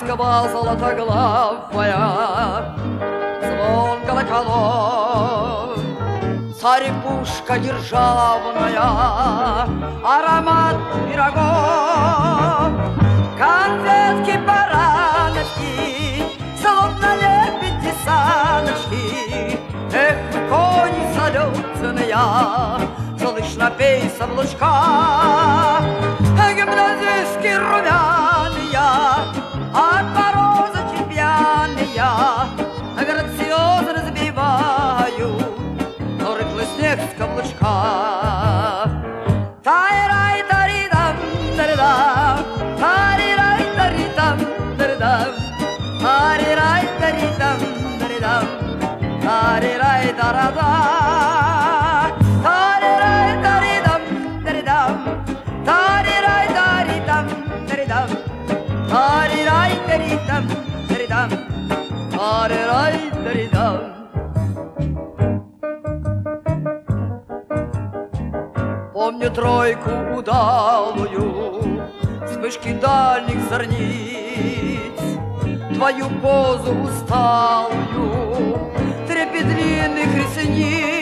Москва золотоглавая, звон колоколов, царь-пушка державная, аромат пирогов, конфетки, бараночки, словно лепите саночки. Эх, вы, кони залетные, слышно пейса в лучках, гимназистки румяные, от мороза чемпионные, грациозно сбивают рыхлый снег с каблучка. Тай-рай-тари-дам, тари-дам, тари-рай-тари-дам, тари-дам, тари-рай-тари-дам, тари-дам, тари-рай-тара-да, тари-рай-тари-дам, тари-дам, тари-рай-тари-дам, тари-дам, тари-рай-тари-дам, тари-дам, тари-рай-тари-дам. Помню тройку удалую, вспышки дальних зорниц, твою позу усталую, трепет длинных ресниц.